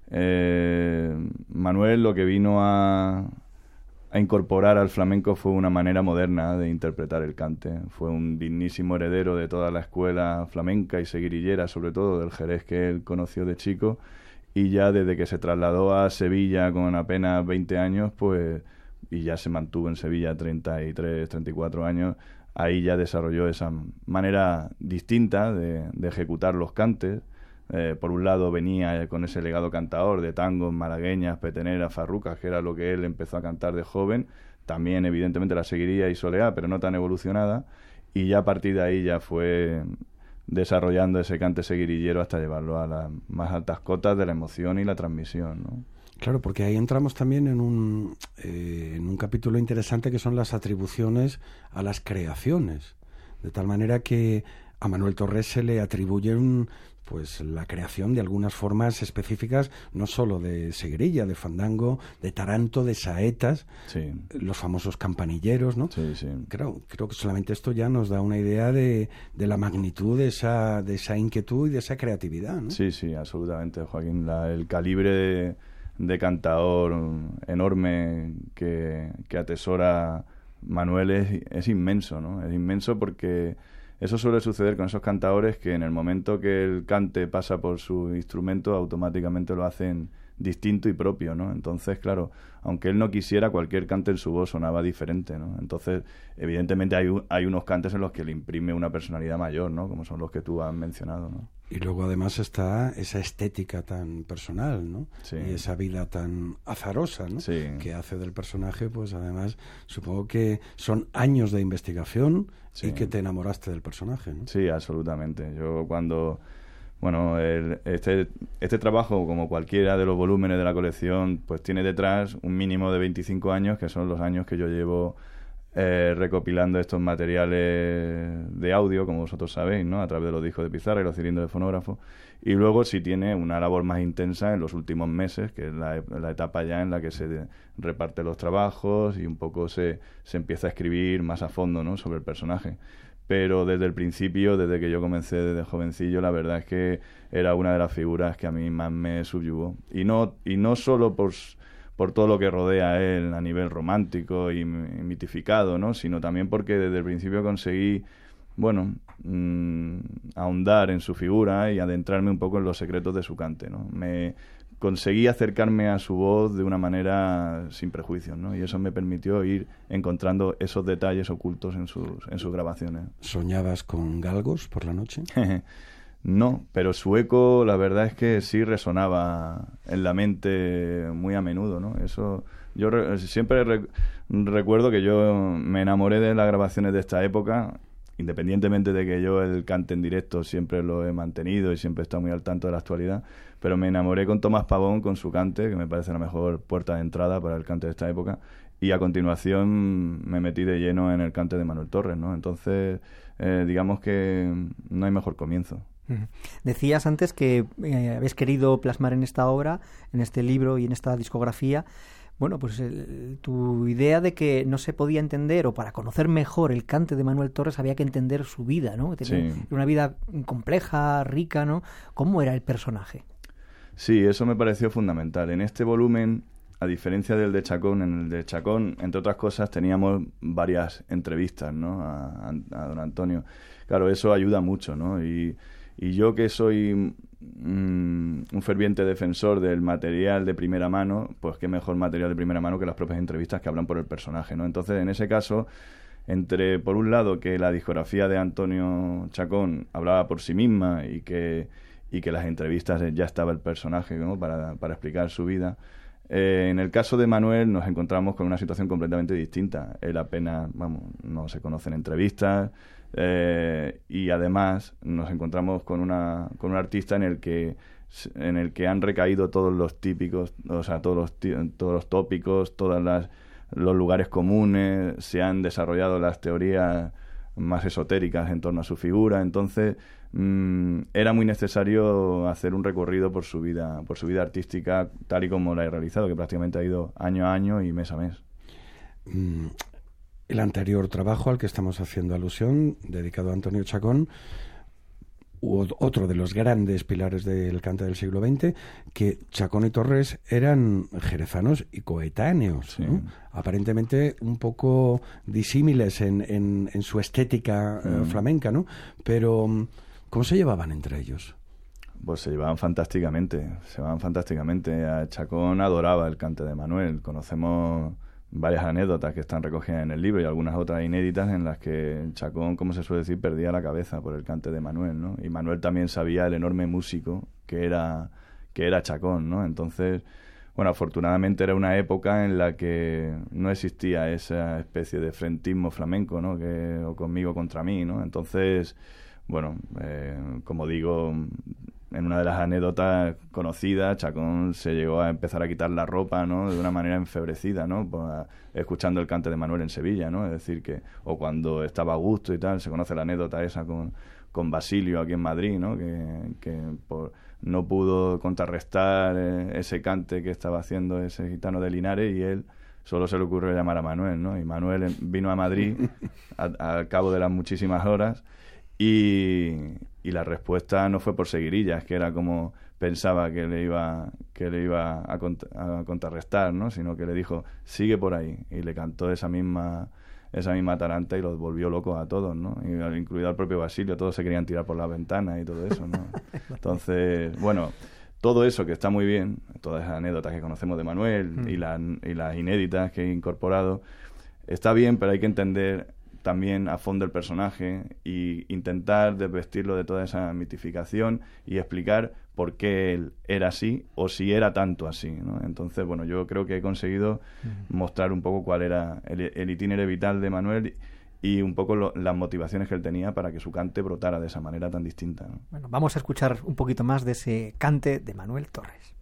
S14: Manuel lo que vino a incorporar al flamenco fue una manera moderna de interpretar el cante. Fue un dignísimo heredero de toda la escuela flamenca y seguirillera, sobre todo del Jerez que él conoció de chico, y ya desde que se trasladó a Sevilla con apenas 20 años, pues, y ya se mantuvo en Sevilla 33, 34 años, ahí ya desarrolló esa manera distinta de ejecutar los cantes. Por un lado venía con ese legado cantador de tangos, malagueñas, peteneras, farrucas, que era lo que él empezó a cantar de joven. También, evidentemente, la seguiría y soleá, pero no tan evolucionada. y ya a partir de ahí ya fue desarrollando ese cante seguirillero hasta llevarlo a las más altas cotas de la emoción y la transmisión, ¿no?
S4: Claro, porque ahí entramos también en un capítulo interesante que son las atribuciones a las creaciones. De tal manera que a Manuel Torres se le atribuyen pues la creación de algunas formas específicas, no solo de seguirilla, de fandango, de taranto, de saetas,
S14: sí,
S4: los famosos campanilleros, ¿no?
S14: Sí, sí.
S4: Creo que solamente esto ya nos da una idea de la magnitud de esa inquietud y de esa creatividad, ¿no?
S14: Sí, sí, absolutamente, Joaquín. El calibre de cantaor enorme que atesora Manuel es inmenso, ¿no? Es inmenso porque eso suele suceder con esos cantaores que en el momento que el cante pasa por su instrumento automáticamente lo hacen distinto y propio, ¿no? Entonces, claro, aunque él no quisiera, cualquier cante en su voz sonaba diferente, ¿no? Entonces, evidentemente hay unos cantes en los que le imprime una personalidad mayor, ¿no? Como son los que tú has mencionado, ¿no?
S4: Y luego además está esa estética tan personal, ¿no?
S14: Sí.
S4: Y esa vida tan azarosa, ¿no?
S14: Sí.
S4: Que hace del personaje, pues además supongo que son años de investigación, sí, y que te enamoraste del personaje, ¿no?
S14: Sí, absolutamente. Yo cuando... Bueno, este trabajo, como cualquiera de los volúmenes de la colección, pues tiene detrás un mínimo de 25 años, que son los años que yo llevo recopilando estos materiales de audio, como vosotros sabéis, ¿no? A través de los discos de pizarra y los cilindros de fonógrafo. Y luego sí tiene una labor más intensa en los últimos meses, que es la etapa ya en la que se reparte los trabajos y un poco se empieza a escribir más a fondo, ¿no? Sobre el personaje. Pero desde el principio, desde que yo comencé desde jovencillo, la verdad es que era una de las figuras que a mí más me subyugó. Y no solo por todo lo que rodea a él a nivel romántico y mitificado, ¿no? Sino también porque desde el principio conseguí, bueno, ahondar en su figura y adentrarme un poco en los secretos de su cante, ¿no? Conseguí acercarme a su voz de una manera sin prejuicios, ¿no? Y eso me permitió ir encontrando esos detalles ocultos en sus grabaciones.
S4: ¿Soñabas con galgos por la noche?
S14: No, pero su eco, la verdad es que sí resonaba en la mente muy a menudo, ¿no? Eso, yo siempre recuerdo que yo me enamoré de las grabaciones de esta época, independientemente de que yo el cante en directo siempre lo he mantenido y siempre he estado muy al tanto de la actualidad, pero me enamoré con Tomás Pavón, con su cante, que me parece la mejor puerta de entrada para el cante de esta época, y a continuación me metí de lleno en el cante de Manuel Torres, ¿no? Entonces, digamos que no hay mejor comienzo.
S3: Decías antes que habéis querido plasmar en esta obra, en este libro y en esta discografía, bueno, pues tu idea de que no se podía entender, o para conocer mejor el cante de Manuel Torres había que entender su vida, ¿no? Tenía una vida compleja, rica, ¿no? ¿Cómo era el personaje?
S14: Sí, eso me pareció fundamental. En este volumen, a diferencia del de Chacón, en el de Chacón, entre otras cosas, teníamos varias entrevistas, ¿no? a don Antonio. Claro, eso ayuda mucho, ¿no? Y yo, que soy un ferviente defensor del material de primera mano, pues qué mejor material de primera mano que las propias entrevistas que hablan por el personaje, ¿no? Entonces, en ese caso, por un lado, que la discografía de Antonio Chacón hablaba por sí misma y que las entrevistas ya estaba el personaje, ¿no? para explicar su vida. En el caso de Manuel nos encontramos con una situación completamente distinta. Él apenas, no se conocen entrevistas, y además nos encontramos con un artista en el que han recaído todos los típicos, o sea, todos los tópicos, los lugares comunes, se han desarrollado las teorías más esotéricas en torno a su figura. Entonces era muy necesario hacer un recorrido por su vida artística, tal y como la he realizado, que prácticamente ha ido año a año y mes a mes.
S4: El anterior trabajo al que estamos haciendo alusión, dedicado a Antonio Chacón, otro de los grandes pilares del cante del siglo XX, que Chacón y Torres eran jerezanos y coetáneos, sí, ¿no? Aparentemente un poco disímiles en su estética flamenca, ¿no? Pero ¿cómo se llevaban entre ellos?
S14: Pues se llevaban fantásticamente. Chacón adoraba el cante de Manuel. Conocemos varias anécdotas que están recogidas en el libro y algunas otras inéditas en las que Chacón, como se suele decir, perdía la cabeza por el cante de Manuel, ¿no? Y Manuel también sabía el enorme músico que era Chacón, ¿no? Entonces, bueno, afortunadamente era una época en la que no existía esa especie de frentismo flamenco, ¿no? O conmigo contra mí, ¿no? Entonces, bueno, como digo, en una de las anécdotas conocidas, Chacón se llegó a empezar a quitar la ropa, ¿no? De una manera enfebrecida, ¿no? Pues, escuchando el cante de Manuel en Sevilla, ¿no? Es decir, o cuando estaba a gusto y tal, se conoce la anécdota esa con Basilio aquí en Madrid, ¿no? Que no pudo contrarrestar ese cante que estaba haciendo ese gitano de Linares, y él solo se le ocurrió llamar a Manuel, ¿no? Y Manuel vino a Madrid al cabo de las muchísimas horas, y la respuesta no fue por seguirillas, que era como pensaba que le iba a contrarrestar, ¿no? Sino que le dijo, sigue por ahí, y le cantó esa misma taranta, y los volvió locos a todos, ¿no? Incluido al propio Basilio, todos se querían tirar por las ventanas y todo eso, ¿no? Entonces, bueno, todo eso que está muy bien, todas esas anécdotas que conocemos de Manuel y las inéditas que he incorporado, está bien, pero hay que entender también a fondo el personaje y intentar desvestirlo de toda esa mitificación y explicar por qué él era así o si era tanto así, ¿no? Entonces, bueno, yo creo que he conseguido mostrar un poco cuál era el itinerario vital de Manuel y un poco las motivaciones que él tenía para que su cante brotara de esa manera tan distinta, ¿no?
S3: Bueno, vamos a escuchar un poquito más de ese cante de Manuel Torres.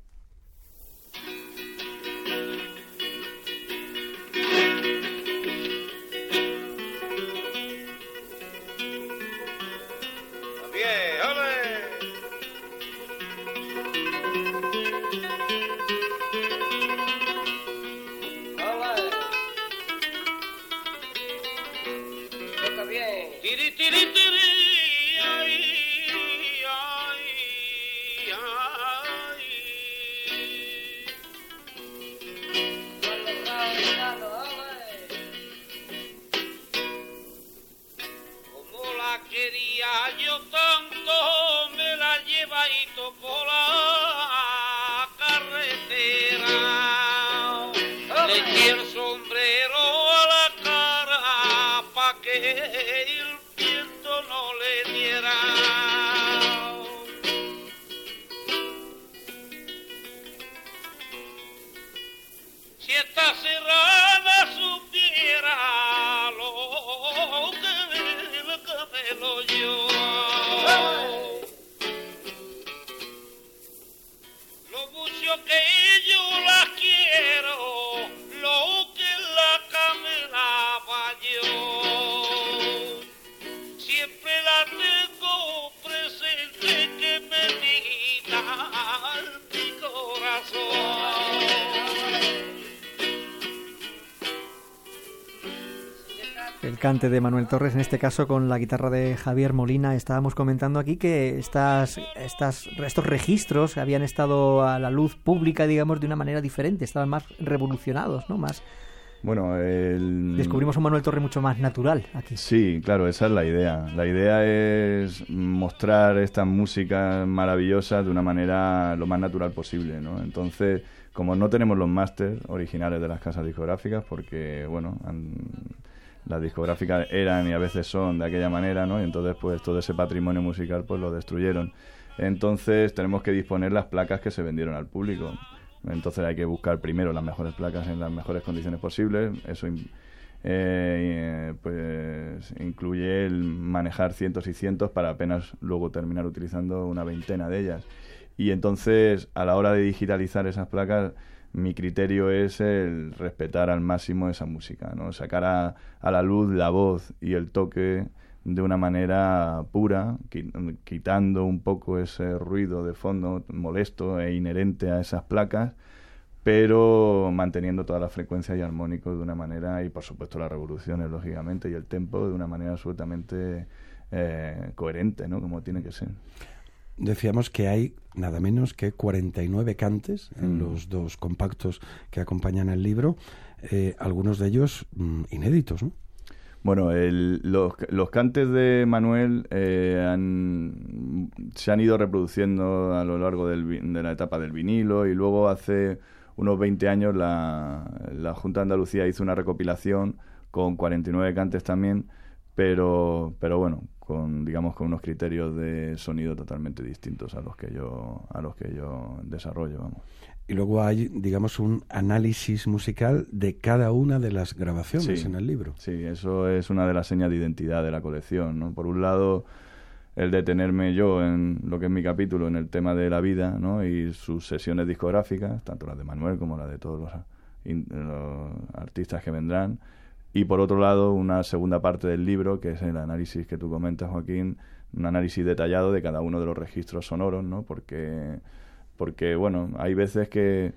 S3: El cante de Manuel Torres, en este caso con la guitarra de Javier Molina. Estábamos comentando aquí que estos registros habían estado a la luz pública, digamos, de una manera diferente, estaban más revolucionados, ¿no? Más...
S14: Bueno,
S3: descubrimos un Manuel Torres mucho más natural aquí.
S14: Sí, claro, esa es la idea. La idea es mostrar estas músicas maravillosas de una manera lo más natural posible, ¿no? Entonces, como no tenemos los másters originales de las casas discográficas, porque, bueno, las discográficas eran y a veces son de aquella manera, ¿no? Y entonces, pues, todo ese patrimonio musical, pues, lo destruyeron. Entonces, tenemos que disponer las placas que se vendieron al público. Entonces hay que buscar primero las mejores placas en las mejores condiciones posibles. Eso pues incluye el manejar cientos y cientos para apenas luego terminar utilizando una veintena de ellas. Y entonces, a la hora de digitalizar esas placas, mi criterio es el respetar al máximo esa música, ¿no? Sacar a la luz la voz y el toque de una manera pura, quitando un poco ese ruido de fondo molesto e inherente a esas placas, pero manteniendo todas las frecuencias y armónicos de una manera, y por supuesto las revoluciones, lógicamente, y el tempo de una manera absolutamente coherente, ¿no? Como tiene que ser.
S4: Decíamos que hay nada menos que 49 cantes en los dos compactos que acompañan el libro, algunos de ellos inéditos, ¿no?
S14: Bueno, los cantes de Manuel se han ido reproduciendo a lo largo de la etapa del vinilo, y luego hace unos 20 años la Junta de Andalucía hizo una recopilación con 49 cantes también, pero bueno, con unos criterios de sonido totalmente distintos a los que yo desarrollo, vamos.
S4: Y luego hay, digamos, un análisis musical de cada una de las grabaciones en el libro.
S14: Sí, eso es una de las señas de identidad de la colección, ¿no? Por un lado, el detenerme yo en lo que es mi capítulo, en el tema de la vida, ¿no? Y sus sesiones discográficas, tanto las de Manuel como las de todos los artistas que vendrán. Y por otro lado, una segunda parte del libro, que es el análisis que tú comentas, Joaquín, un análisis detallado de cada uno de los registros sonoros, ¿no? Porque bueno, hay veces que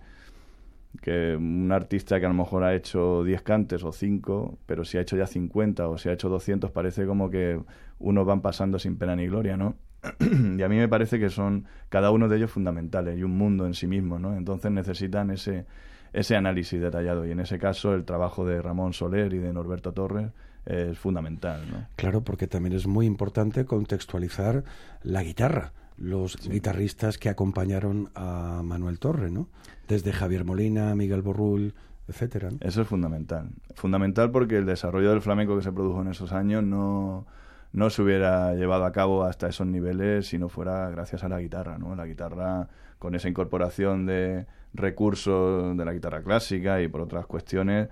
S14: un artista que a lo mejor ha hecho 10 cantes o 5, pero si ha hecho ya 50 o si ha hecho 200, parece como que unos van pasando sin pena ni gloria, ¿no? Y a mí me parece que son cada uno de ellos fundamentales y un mundo en sí mismo, ¿no? Entonces necesitan ese análisis detallado, y en ese caso el trabajo de Ramón Soler y de Norberto Torres es fundamental, ¿no?
S4: Claro, porque también es muy importante contextualizar la guitarra, los guitarristas que acompañaron a Manuel Torre, ¿no? Desde Javier Molina, Miguel Borrull, etcétera, ¿no?
S14: Eso es fundamental. Fundamental porque el desarrollo del flamenco que se produjo en esos años no se hubiera llevado a cabo hasta esos niveles si no fuera gracias a la guitarra, ¿no? La guitarra, con esa incorporación de recursos de la guitarra clásica y por otras cuestiones,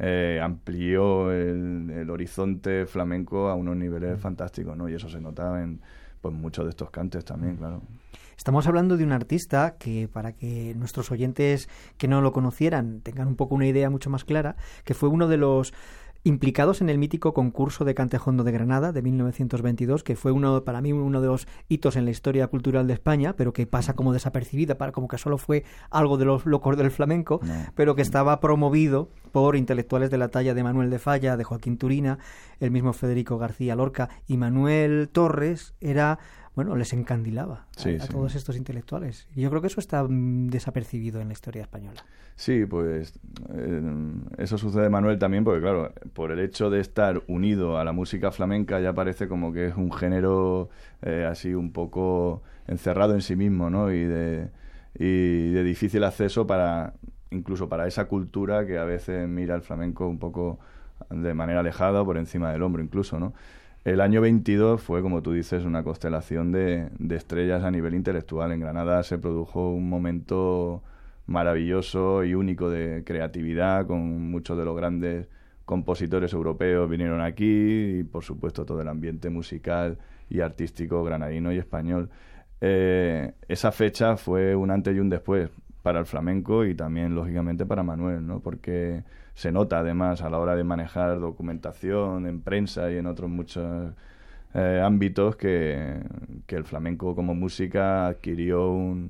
S14: amplió el horizonte flamenco a unos niveles fantásticos, ¿no? Y eso se notaba en muchos de estos cantes también, claro.
S3: Estamos hablando de un artista que, para que nuestros oyentes que no lo conocieran tengan un poco una idea mucho más clara, que fue uno de los implicados en el mítico concurso de Cantejondo de Granada de 1922, que fue para mí uno de los hitos en la historia cultural de España, pero que pasa como desapercibida, como que solo fue algo de los locos del flamenco, pero que estaba promovido por intelectuales de la talla de Manuel de Falla, de Joaquín Turina, el mismo Federico García Lorca, y Manuel Torres les encandilaba a todos estos intelectuales. Y yo creo que eso está desapercibido en la historia española.
S14: Sí, pues eso sucede, Manuel, también porque, claro, por el hecho de estar unido a la música flamenca ya parece como que es un género así un poco encerrado en sí mismo, ¿no? Y de difícil acceso incluso para esa cultura que a veces mira el flamenco un poco de manera alejada o por encima del hombro incluso, ¿no? El año 22 fue, como tú dices, una constelación de estrellas a nivel intelectual. En Granada se produjo un momento maravilloso y único de creatividad, con muchos de los grandes compositores europeos vinieron aquí y, por supuesto, todo el ambiente musical y artístico granadino y español. Esa fecha fue un antes y un después para el flamenco y también, lógicamente, para Manuel, ¿no? Porque se nota, además, a la hora de manejar documentación en prensa y en otros muchos ámbitos que el flamenco como música adquirió un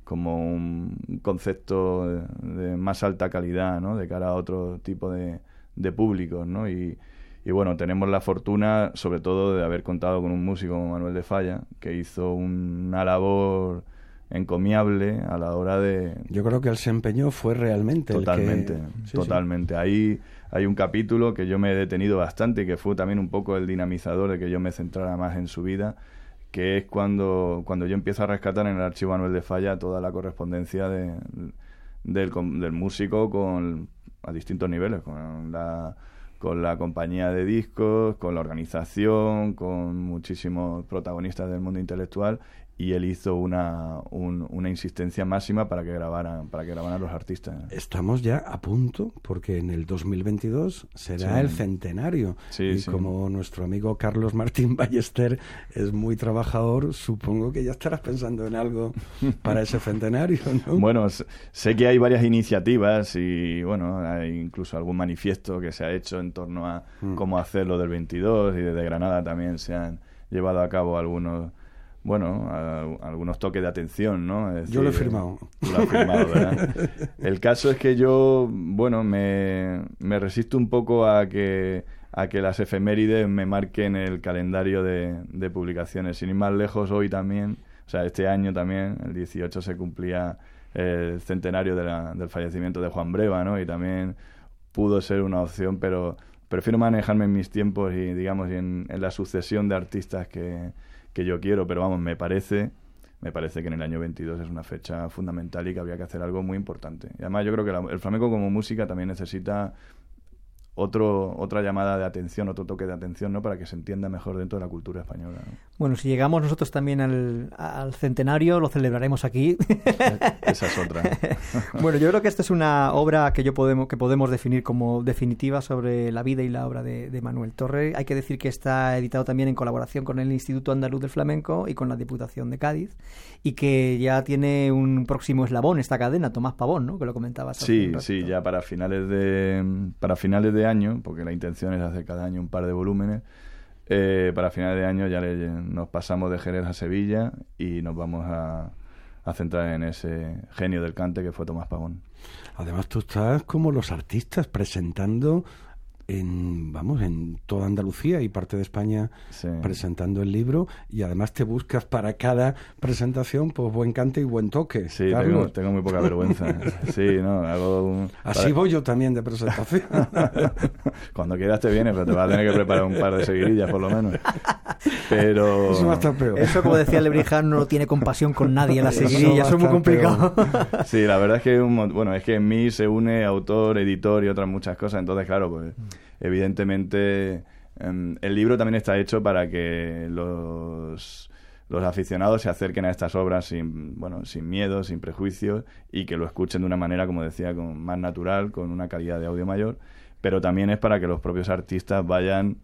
S14: concepto de más alta calidad, ¿no? De cara a otro tipo de públicos, ¿no? Y bueno, tenemos la fortuna, sobre todo, de haber contado con un músico como Manuel de Falla, que hizo una labor encomiable a la hora de...
S4: Yo creo que el se empeñó fue realmente
S14: totalmente,
S4: el que...
S14: totalmente. Ahí hay un capítulo que yo me he detenido bastante y que fue también un poco el dinamizador de que yo me centrara más en su vida, que es cuando yo empiezo a rescatar en el archivo Manuel de Falla toda la correspondencia del músico a distintos niveles, con la compañía de discos, con la organización, con muchísimos protagonistas del mundo intelectual, y él hizo una insistencia máxima para que grabaran los artistas.
S4: Estamos ya a punto, porque en el 2022 será el centenario. Como nuestro amigo Carlos Martín Ballester es muy trabajador, supongo que ya estarás pensando en algo para ese centenario, ¿no?
S14: Bueno, sé que hay varias iniciativas y, bueno, hay incluso algún manifiesto que se ha hecho en torno a cómo hacerlo del 22, y desde Granada también se han llevado a cabo algunos toques de atención, ¿no? Es decir,
S4: yo lo he firmado.
S14: Tú lo has firmado, ¿verdad? El caso es que yo, me resisto un poco a que las efemérides me marquen el calendario de publicaciones. Sin ir más lejos, hoy también, este año también, el 18, se cumplía el centenario del fallecimiento de Juan Breva, ¿no? Y también pudo ser una opción, pero prefiero manejarme en mis tiempos y, digamos, en la sucesión de artistas que yo quiero, pero vamos, me parece que en el año 22 es una fecha fundamental y que habría que hacer algo muy importante. Y además yo creo que el flamenco como música también necesita otra llamada de atención, otro toque de atención, ¿no? Para que se entienda mejor dentro de la cultura española, ¿no?
S3: Bueno, si llegamos nosotros también al centenario, lo celebraremos aquí.
S14: Esa es otra.
S3: Bueno, yo creo que esta es una obra que podemos definir como definitiva sobre la vida y la obra de Manuel Torre. Hay que decir que está editado también en colaboración con el Instituto Andaluz del Flamenco y con la Diputación de Cádiz, y que ya tiene un próximo eslabón esta cadena, Tomás Pavón, ¿no? Que lo comentabas.
S14: Sí, ya para finales de año, porque la intención es hacer cada año un par de volúmenes. Para finales de año ya nos pasamos de Jerez a Sevilla y nos vamos a centrar en ese genio del cante que fue Tomás Pavón.
S4: Además, tú estás como los artistas presentando en toda Andalucía y parte de España, sí, presentando el libro, y además te buscas para cada presentación pues buen cante y buen toque.
S14: Sí, tengo muy poca vergüenza. Sí, no,
S4: así voy yo también de presentación.
S14: Cuando quieras te vienes, pero te vas a tener que preparar un par de seguidillas por lo menos. Pero
S4: eso va a estar peor.
S3: Eso, como decía Lebrija, no tiene compasión con nadie, las seguidillas, eso es muy complicado.
S14: Sí, la verdad es que es que en mí se une autor, editor y otras muchas cosas, entonces claro, pues evidentemente el libro también está hecho para que los aficionados se acerquen a estas obras sin miedo, sin prejuicios, y que lo escuchen de una manera, como decía, más natural, con una calidad de audio mayor, pero también es para que los propios artistas vayan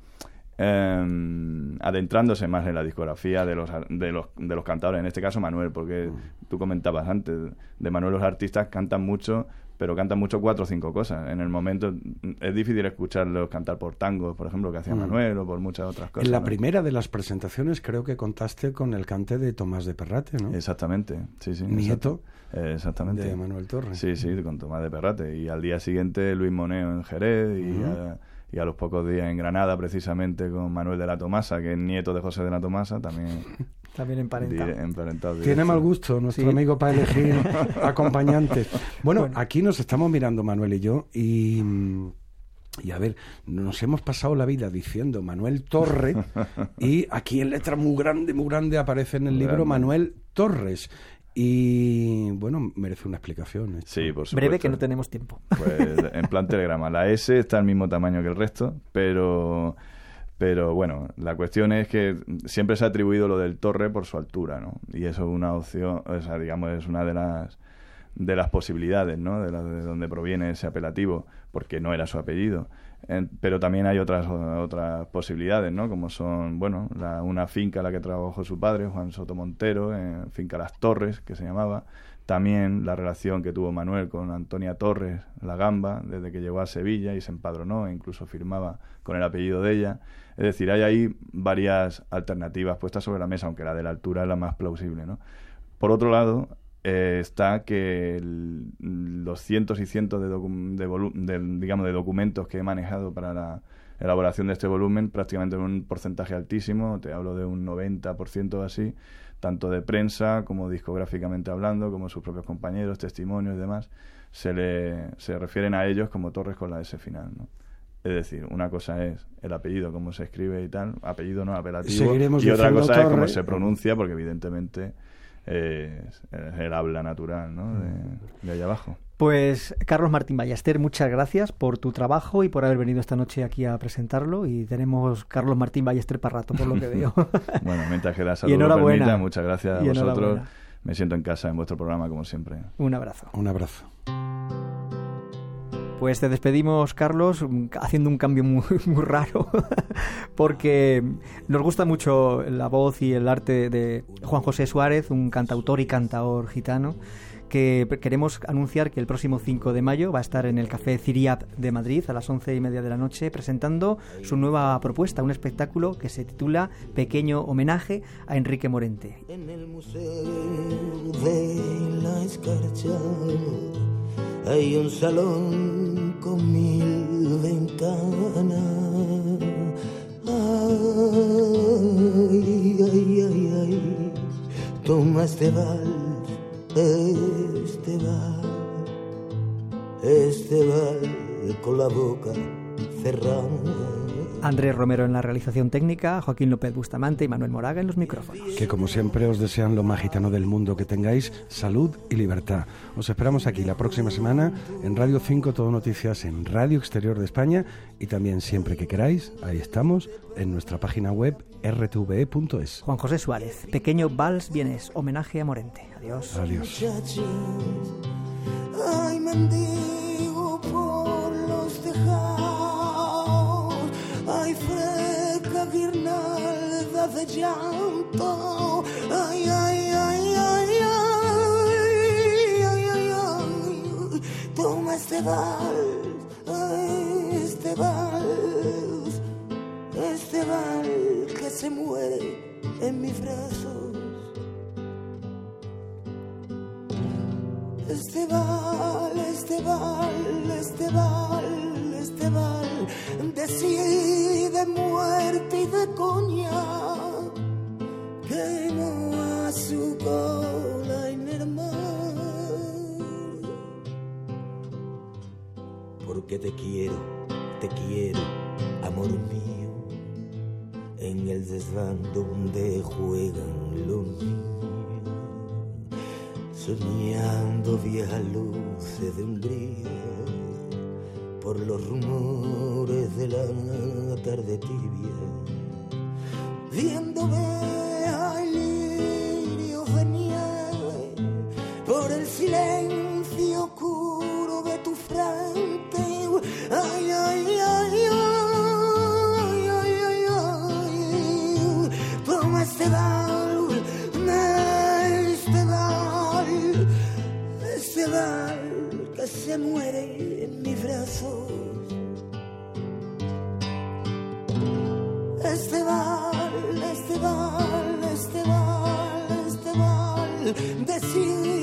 S14: adentrándose más en la discografía de los cantadores, en este caso Manuel, porque tú comentabas antes, de Manuel los artistas cantan mucho, pero cantan mucho 4 o 5 cosas. En el momento es difícil escucharlos cantar por tangos, por ejemplo, que hacía Manuel, o por muchas otras cosas.
S4: En la primera de las presentaciones creo que contaste con el cante de Tomás de Perrate, ¿no?
S14: Exactamente, sí.
S4: Nieto.
S14: Exactamente.
S4: De Manuel Torre.
S14: Sí, con Tomás de Perrate. Y al día siguiente Luis Moneo en Jerez, y a los pocos días en Granada, precisamente, con Manuel de la Tomasa, que es nieto de José de la Tomasa, también emparentado.
S4: Tiene mal gusto nuestro amigo para elegir acompañantes. Bueno, aquí nos estamos mirando Manuel y yo, y a ver, nos hemos pasado la vida diciendo Manuel Torre, y aquí en letra muy grande aparece en el libro Manuel Torres. Y bueno, merece una explicación.
S14: Sí, por supuesto.
S3: Breve, que no tenemos tiempo.
S14: Pues en plan telegrama. La S está al mismo tamaño que el resto, pero bueno, la cuestión es que siempre se ha atribuido lo del Torre por su altura, ¿no? Y eso es una opción, o sea, digamos, es una de las posibilidades, ¿no? De donde proviene ese apelativo, porque no era su apellido. Pero también hay otras posibilidades, ¿no? Como son, una finca en la que trabajó su padre, Juan Soto Montero, finca Las Torres, que se llamaba. También la relación que tuvo Manuel con Antonia Torres, la Gamba, desde que llegó a Sevilla y se empadronó, e incluso firmaba con el apellido de ella. Es decir, hay ahí varias alternativas puestas sobre la mesa, aunque la de la altura es la más plausible, ¿no? Por otro lado, está que los cientos y cientos de documentos que he manejado para la elaboración de este volumen, prácticamente en un porcentaje altísimo, te hablo de un 90% así, tanto de prensa como discográficamente hablando, como sus propios compañeros, testimonios y demás, se refieren a ellos como Torres con la S final, ¿no? Es decir, una cosa es el apellido, cómo se escribe y tal, apellido no apelativo,
S4: seguiremos
S14: y otra cosa
S4: Torre,
S14: es cómo se pronuncia, porque evidentemente es el habla natural, ¿no? de allá abajo.
S3: Pues Carlos Martín Ballester, muchas gracias por tu trabajo y por haber venido esta noche aquí a presentarlo, y tenemos Carlos Martín Ballester para rato, por lo que veo.
S14: Bueno, mientras que la salud lo permita, muchas gracias a vosotros. Me siento en casa en vuestro programa, como siempre.
S3: Un abrazo.
S4: Un abrazo.
S3: Pues te despedimos, Carlos, haciendo un cambio muy raro, porque nos gusta mucho la voz y el arte de Juan José Suárez, un cantautor y cantaor gitano, que queremos anunciar que el próximo 5 de mayo va a estar en el Café Ciriab de Madrid a las 11:30 de la noche presentando su nueva propuesta, un espectáculo que se titula Pequeño homenaje a Enrique Morente.
S15: En el Museo de la Escarcha hay un salón con 1000 ventanas. Ay, ay, ay, ay, toma este vals, este vals con la boca cerrada.
S3: Andrés Romero en la realización técnica, Joaquín López Bustamante y Manuel Moraga en los micrófonos.
S4: Que como siempre os desean lo más gitano del mundo, que tengáis salud y libertad. Os esperamos aquí la próxima semana en Radio 5 Todo Noticias, en Radio Exterior de España, y también siempre que queráis, ahí estamos, en nuestra página web rtve.es.
S3: Juan José Suárez, Pequeño Vals Vienes, homenaje a Morente. Adiós.
S4: Adiós.
S15: Ay, mendigo por los tejados, ay, fresca guirnalda de llanto, ay, ay, ay, ay, ay, ay, ay, ay, toma este vals, ay, este vals, este vals que se muere en mis brazos. Este bal, este bal, este bal, este bal de sí, de muerte y de coña, quemó a su cola inermar. Porque te quiero, amor mío, en el desván donde juegan los niños, soñando viejas luces de Hungría, por los rumores de la tarde tibia, viéndome ay, lirios de nieve, por el silencio oscuro de tu frente, ay, ay, ay, ay, ay, ay, ay, toma este baúl, este bal que se muere en mis brazos. Este bal, este bal, este bal, este bal, decir